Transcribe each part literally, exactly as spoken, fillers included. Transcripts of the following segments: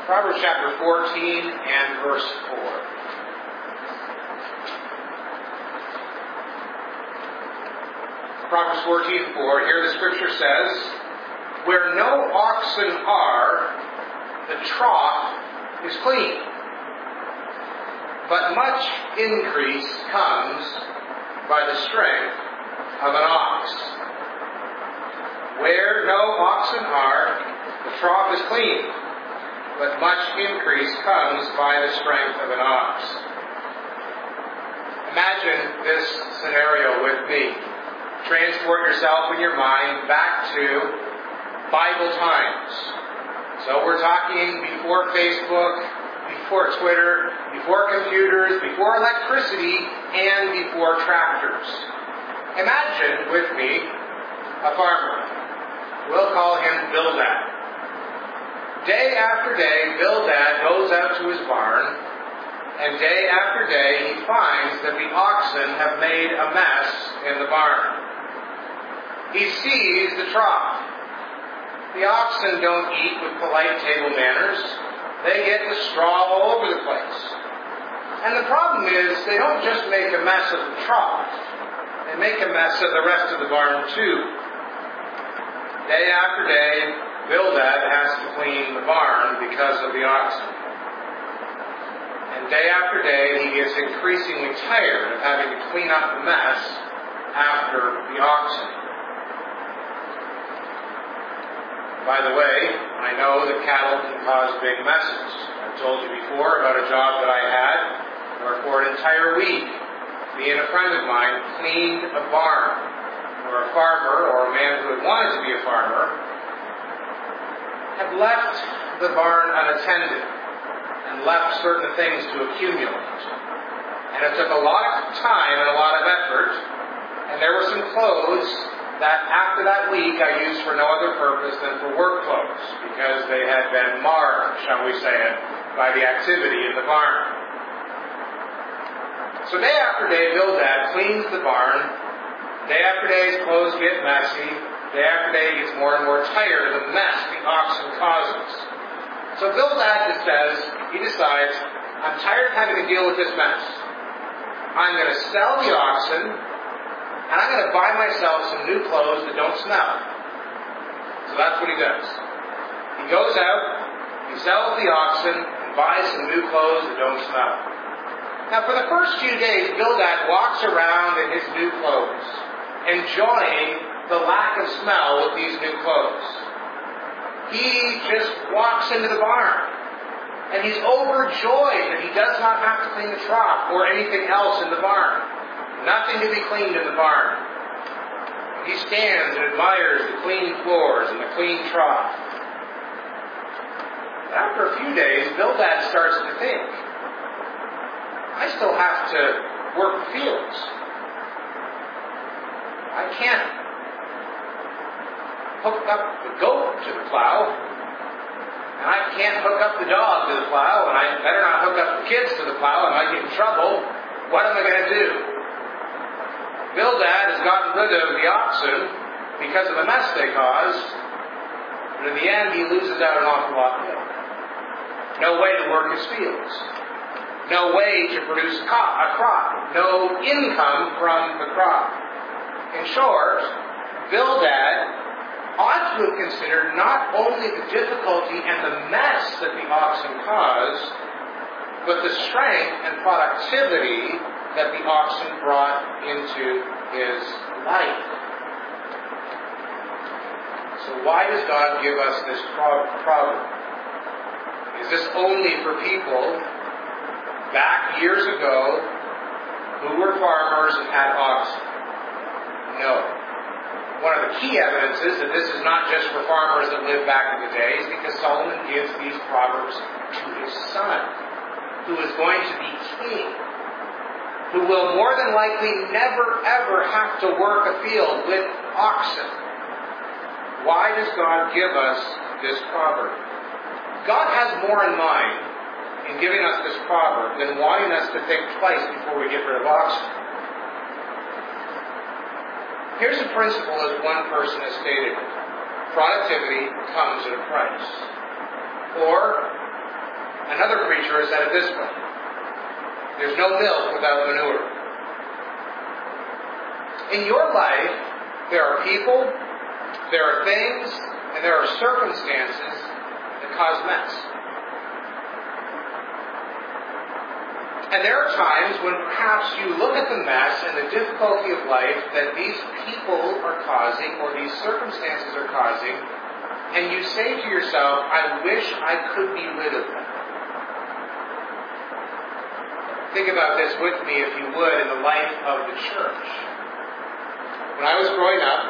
Proverbs chapter fourteen and verse four. Proverbs fourteen and four, here the scripture says, "Where no oxen are, the trough is clean, but much increase comes by the strength of an ox." Where no oxen are, the trough is clean, but much increase comes by the strength of an ox. Imagine this scenario with me. Transport yourself in your mind back to Bible times. So we're talking before Facebook, before Twitter, before computers, before electricity, and before tractors. Imagine with me a farmer. We'll call him Bildad. Day after day, Bildad goes out to his barn, and day after day he finds that the oxen have made a mess in the barn. He sees the trough. The oxen don't eat with polite table manners. They get the straw all over the place. And the problem is, they don't just make a mess of the trough. They make a mess of the rest of the barn too. Day after day, Bildad has to clean the barn because of the oxen. And day after day, he gets increasingly tired of having to clean up the mess after the oxen. By the way, I know that cattle can cause big messes. I've told you before about a job that I had where for an entire week, me and a friend of mine cleaned a barn where a farmer, or a man who had wanted to be a farmer, had left the barn unattended and left certain things to accumulate. And it took a lot of time and a lot of effort, and there were some clothes that after that week I used for no other purpose than for work clothes, because they had been marred, shall we say it, by the activity in the barn. So day after day, Bildad cleans the barn. Day after day, his clothes get messy. Day after day, he gets more and more tired of the mess the oxen causes. So Bildad says, he decides, I'm tired of having to deal with this mess. I'm going to sell the oxen, and I'm going to buy myself some new clothes that don't smell. So that's what he does. He goes out, he sells the oxen, and buys some new clothes that don't smell. Now, for the first few days, Bildad walks around in his new clothes, enjoying the lack of smell with these new clothes. He just walks into the barn, and he's overjoyed that he does not have to clean the trough or anything else in the barn. Nothing to be cleaned in the barn. He stands and admires the clean floors and the clean trough. But after a few days, Bildad starts to think, I still have to work the fields. I can't hook up the goat to the plow, and I can't hook up the dog to the plow, and I better not hook up the kids to the plow. I might get in trouble. What am I going to do? Bildad has gotten rid of the oxen because of the mess they caused, but in the end he loses out an awful lot more. No way to work his fields. No way to produce a crop. No income from the crop. In short, Bildad ought to have considered not only the difficulty and the mess that the oxen caused, but the strength and productivity that the oxen brought into his life. So why does God give us this proverb? Is this only for people back years ago who were farmers and had oxen? No. One of the key evidences that this is not just for farmers that lived back in the days, because Solomon gives these proverbs to his son, who is going to be king, who will more than likely never ever have to work a field with oxen. Why does God give us this proverb? God has more in mind in giving us this proverb than wanting us to think twice before we get rid of oxen. Here's a principle as one person has stated it. Productivity comes at a price. Or, Another preacher has said it this way: there's no milk without manure. In your life, there are people, there are things, and there are circumstances that cause mess. And there are times when perhaps you look at the mess and the difficulty of life that these people are causing or these circumstances are causing, and you say to yourself, I wish I could be rid of them. Think about this with me, if you would, in the life of the church. When I was growing up,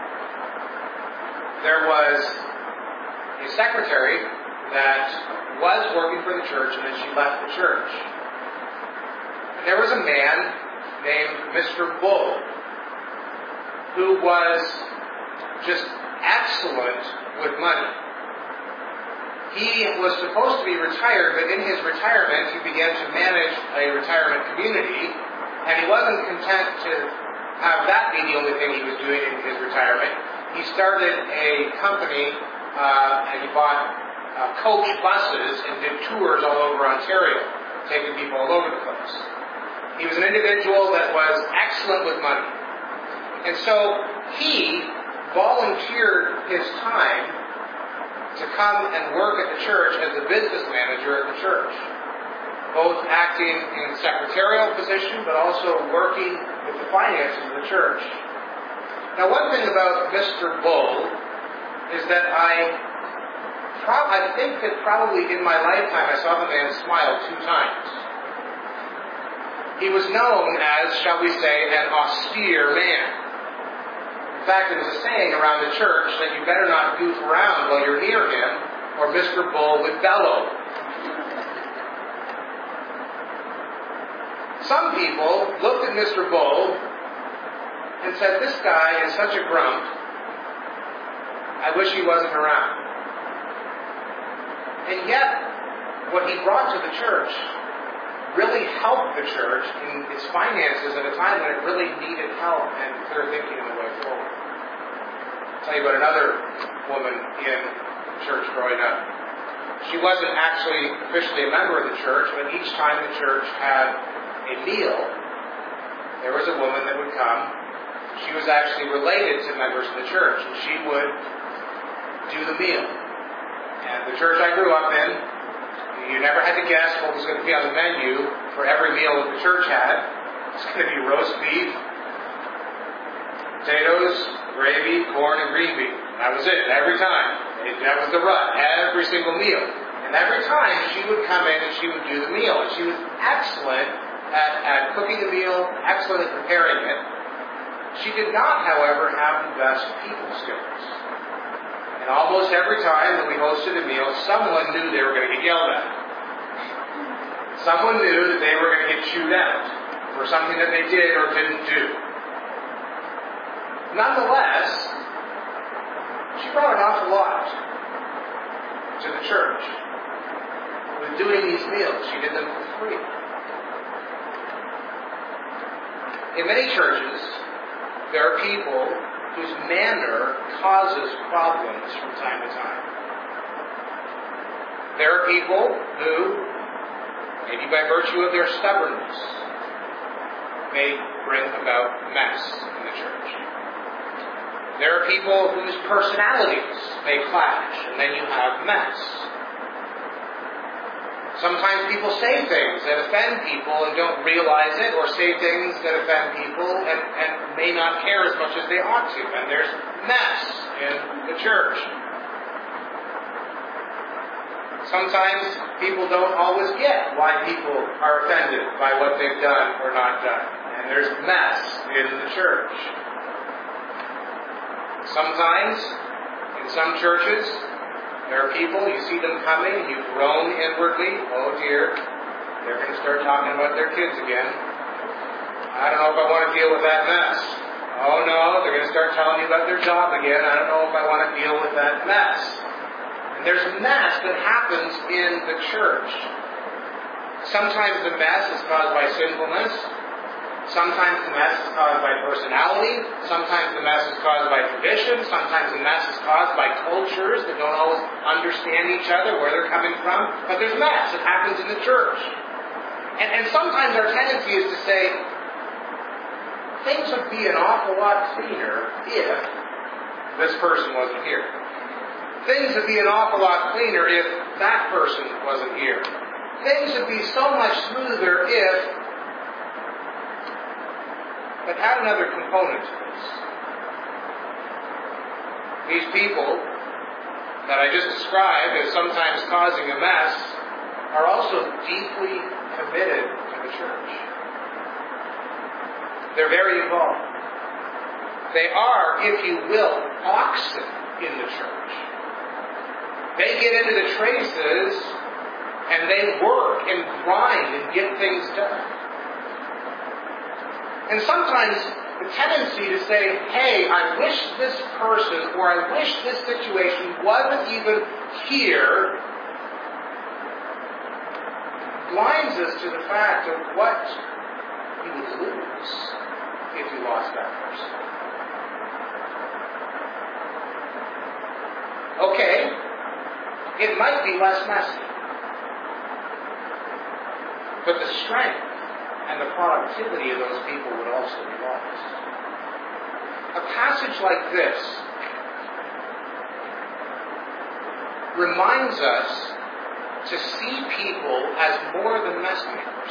there was a secretary that was working for the church, and then she left the church. And there was a man named Mister Bull who was just excellent with money. He was supposed to be retired, but in his retirement, he began to manage a retirement community, and he wasn't content to have that be the only thing he was doing in his retirement. He started a company, uh, and he bought uh, coach buses and did tours all over Ontario, taking people all over the place. He was an individual that was excellent with money. And so he volunteered his time to come and work at the church as a business manager at the church, both acting in secretarial position, but also working with the finances of the church. Now, one thing about Mister Bull is that I, pro- I think that probably in my lifetime I saw the man smile two times. He was known as, shall we say, an austere man. In fact, there was a saying around the church that you better not goof around while you're near him, or Mister Bull would bellow. Some people looked at Mister Bull and said, this guy is such a grump, I wish he wasn't around. And yet, what he brought to the church really helped the church in its finances at a time when it really needed help and clear thinking on the way forward. I'll tell you about another woman in church growing up. She wasn't actually officially a member of the church, but each time the church had a meal, there was a woman that would come. She was actually related to members of the church, and she would do the meal. And the church I grew up in, you never had to guess what was going to be on the menu for every meal that the church had. It's going to be roast beef, potatoes, gravy, corn, and green beans. That was it, every time. That was the rut, every single meal. And every time she would come in and she would do the meal. And she was excellent at, at cooking the meal, excellent at preparing it. She did not, however, have the best people skills. And almost every time that we hosted a meal, someone knew they were going to get yelled at. Someone knew that they were going to get chewed out for something that they did or didn't do. Nonetheless, she brought an awful lot to the church with doing these meals. She did them for free. In many churches, there are people whose manner causes problems from time to time. There are people who, maybe by virtue of their stubbornness, may bring about mess in the church. There are people whose personalities may clash, and then you have mess. Sometimes people say things that offend people and don't realize it, or say things that offend people and, and may not care as much as they ought to. And there's mess in the church. Sometimes people don't always get why people are offended by what they've done or not done. And there's mess in the church. Sometimes, in some churches, there are people, you see them coming, and you groan inwardly, oh dear, they're going to start talking about their kids again. I don't know if I want to deal with that mess. Oh no, they're going to start telling me about their job again. I don't know if I want to deal with that mess. And there's mess that happens in the church. Sometimes the mess is caused by sinfulness. Sometimes the mess is caused by personality. Sometimes the mess is caused by tradition. Sometimes the mess is caused by cultures that don't always understand each other, where they're coming from. But there's mess. It happens in the church. And, and sometimes our tendency is to say, things would be an awful lot cleaner if this person wasn't here. Things would be an awful lot cleaner if that person wasn't here. Things would be so much smoother if... But add another component to this. These people that I just described as sometimes causing a mess are also deeply committed to the church. They're very involved. They are, if you will, oxen in the church. They get into the traces and they work and grind and get things done. And sometimes the tendency to say, hey, I wish this person or I wish this situation wasn't even here, blinds us to the fact of what you would lose if you lost that person. Okay, it might be less messy, but the strength and the productivity of those people would also be lost. A passage like this reminds us to see people as more than messengers.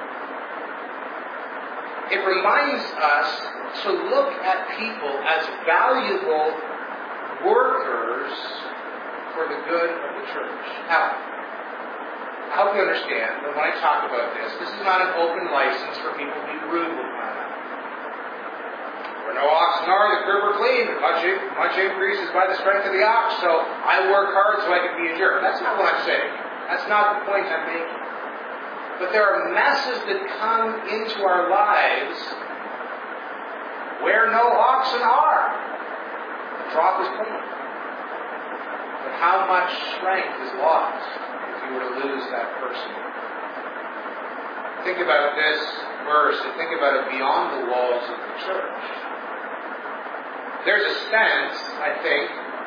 It reminds us to look at people as valuable workers for the good of the church. Now, I hope you understand that when I talk about this, this is not an open license for people to be rude with one another. Where no oxen are, the curb are clean. Much, much increase is by the strength of the ox, so I work hard so I can be a jerk. That's not what I'm saying. That's not the point I'm making. But there are messes that come into our lives where no oxen are. The trough is clean. But how much strength is lost were to lose that person. Think about this verse and think about it beyond the walls of the church. There's a sense, I think,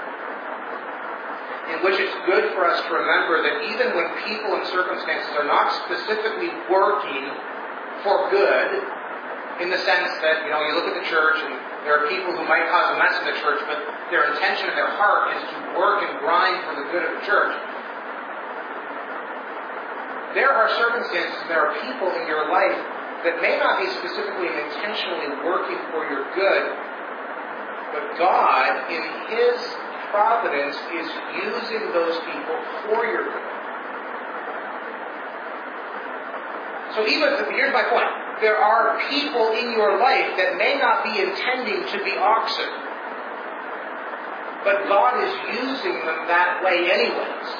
in which it's good for us to remember that even when people and circumstances are not specifically working for good, in the sense that, you know, you look at the church and there are people who might cause a mess in the church, but their intention and their heart is to work and grind for the good of the church. There are circumstances, there are people in your life that may not be specifically and intentionally working for your good, but God, in His providence, is using those people for your good. So even, here's my point. There are people in your life that may not be intending to be oxen, but God is using them that way anyways.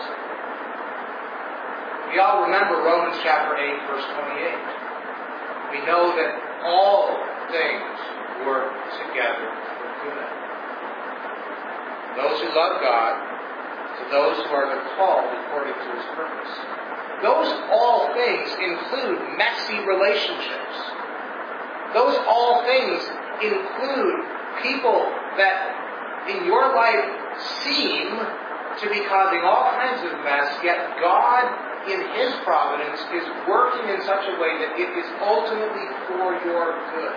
We all remember Romans chapter eight, verse twenty-eight. We know that all things work together for good. Those who love God, to those who are the called according to His purpose. Those all things include messy relationships. Those all things include people that in your life seem to be causing all kinds of mess, yet God in His providence is working in such a way that it is ultimately for your good.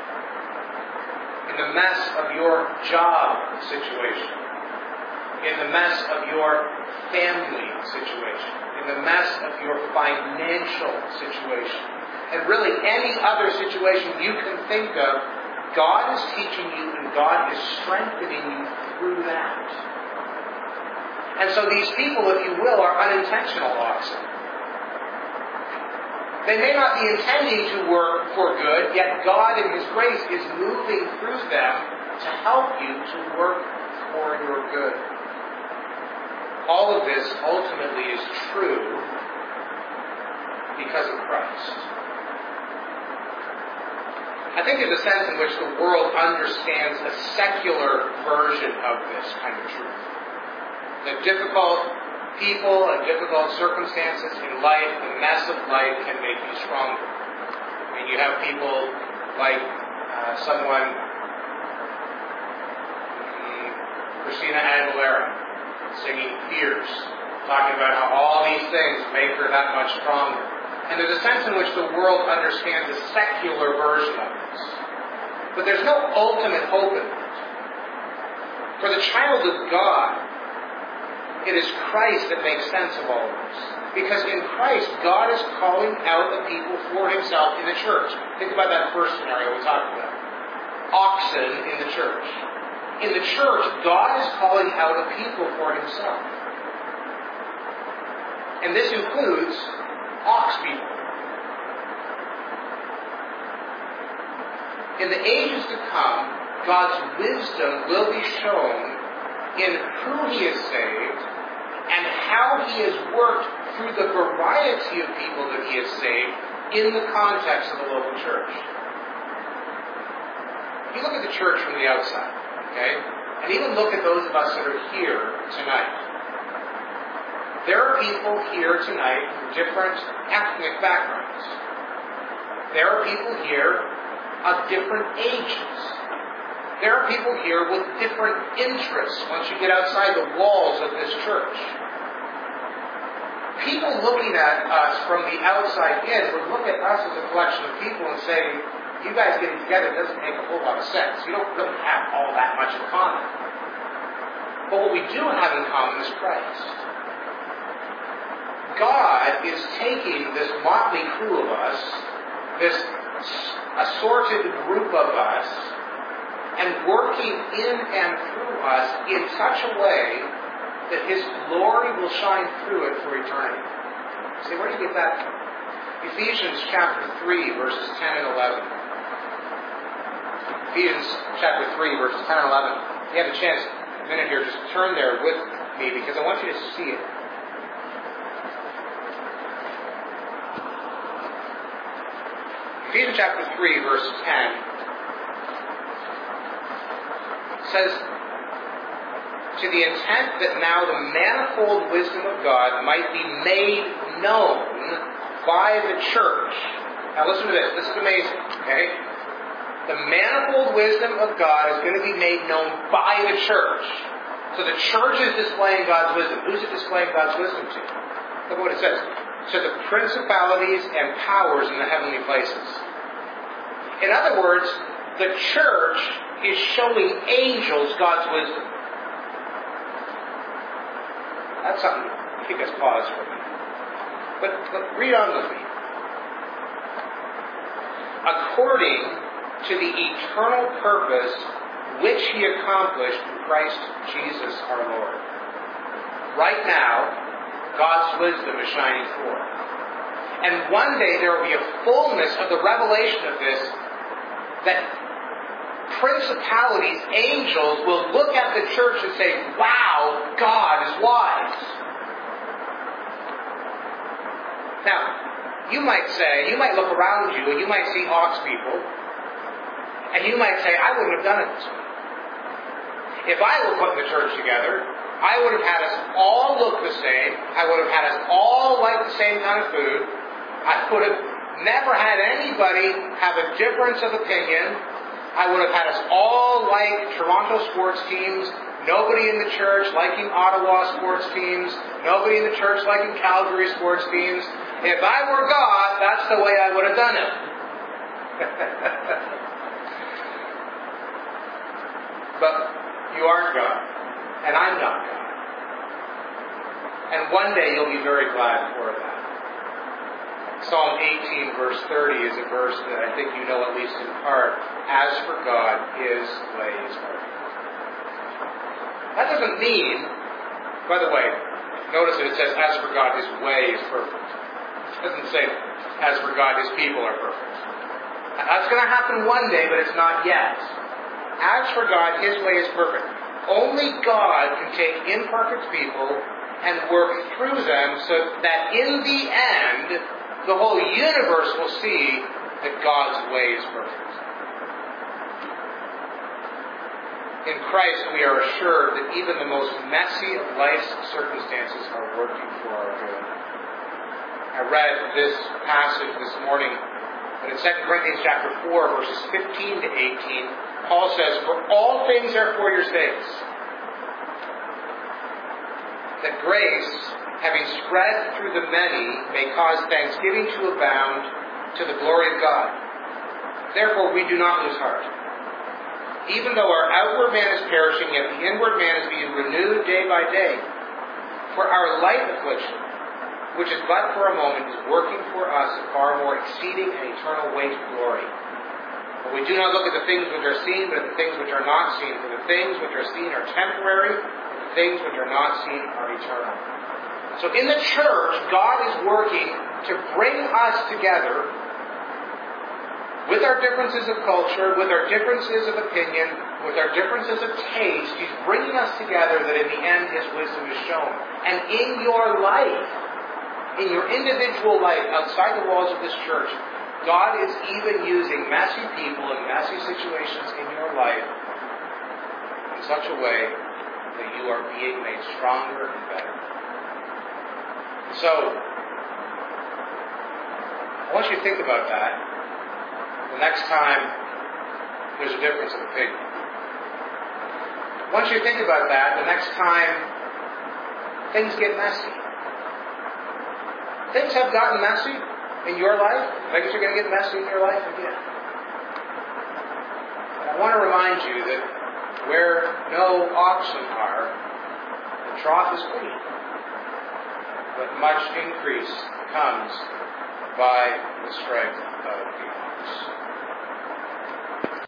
In the mess of your job situation, in the mess of your family situation, in the mess of your financial situation, and really any other situation you can think of, God is teaching you and God is strengthening you through that. And so these people, if you will, are unintentional oxen. They may not be intending to work for good, yet God in His grace is moving through them to help you to work for your good. All of this ultimately is true because of Christ. I think there's a sense in which the world understands a secular version of this kind of truth. That difficult people and difficult circumstances in life, the mess of life, can make you stronger. And you have people like uh, someone, um, Christina Aguilera, singing Fears, talking about how all these things make her that much stronger. And there's a sense in which the world understands a secular version of this. But there's no ultimate hope in it. For the child of God, it is Christ that makes sense of all of this. Because in Christ, God is calling out the people for himself in the church. Think about that first scenario we talked about. Oxen in the church. In the church, God is calling out a people for himself. And this includes ox people. In the ages to come, God's wisdom will be shown in who he has saved and how he has worked through the variety of people that he has saved in the context of the local church. You look at the church from the outside, okay? And even look at those of us that are here tonight. There are people here tonight from different ethnic backgrounds. There are people here of different ages. There are people here with different interests once you get outside the walls of this church. People looking at us from the outside in would look at us as a collection of people and say, you guys getting together doesn't make a whole lot of sense. You don't really have all that much in common. But what we do have in common is Christ. God is taking this motley crew of us, this assorted group of us, and working in and through us in such a way that his glory will shine through it for eternity. See, where do you get that from? Ephesians chapter three, verses ten and eleven. Ephesians chapter three, verses ten and eleven. If you have a chance, a minute here, just turn there with me because I want you to see it. Ephesians chapter three, verse ten says, to the intent that now the manifold wisdom of God might be made known by the church. Now listen to this. This is amazing. Okay? The manifold wisdom of God is going to be made known by the church. So the church is displaying God's wisdom. Who's it displaying God's wisdom to? Look at what it says. To the principalities and powers in the heavenly places. In other words, the church is showing angels God's wisdom. That's something. I think let's pause for a minute. But, but read on with me. According to the eternal purpose which he accomplished in Christ Jesus our Lord. Right now, God's wisdom is shining forth. And one day there will be a fullness of the revelation of this, that principalities, angels, will look at the church and say, wow, God is wise. Now, you might say, you might look around you and you might see ox people, and you might say, I wouldn't have done it this way. If I were putting the church together, I would have had us all look the same. I would have had us all like the same kind of food. I would have never had anybody have a difference of opinion. I would have had us all like Toronto sports teams. Nobody in the church liking Ottawa sports teams. Nobody in the church liking Calgary sports teams. If I were God, that's the way I would have done it. But you aren't God. And I'm not God. And one day you'll be very glad for that. Psalm eighteen, verse thirty is a verse that I think you know at least in part. As for God, his way is perfect. That doesn't mean, by the way, notice that it says, as for God, his way is perfect. It doesn't say, as for God, his people are perfect. That's going to happen one day, but it's not yet. As for God, his way is perfect. Only God can take imperfect people and work through them so that in the end, the whole universe will see that God's way is perfect. In Christ, we are assured that even the most messy of life's circumstances are working for our good. I read this passage this morning But in Second Corinthians chapter four, verses fifteen to eighteen, Paul says, "For all things are for your sakes, that grace, having spread through the many, may cause thanksgiving to abound to the glory of God. Therefore we do not lose heart. Even though our outward man is perishing, yet the inward man is being renewed day by day. For our light affliction, which is but for a moment, is working for us a far more exceeding and eternal weight of glory. For we do not look at the things which are seen, but at the things which are not seen. For the things which are seen are temporary, but the things which are not seen are eternal." So in the church, God is working to bring us together with our differences of culture, with our differences of opinion, with our differences of taste. He's bringing us together that in the end His wisdom is shown. And in your life, in your individual life, outside the walls of this church, God is even using messy people and messy situations in your life in such a way that you are being made stronger and better. So, I want you to think about that the next time there's a difference of opinion. I want you to think about that the next time things get messy. Things have gotten messy in your life. Things are going to get messy in your life again. And I want to remind you that where no oxen are, the trough is clean. But much increase comes by the strength of the ox.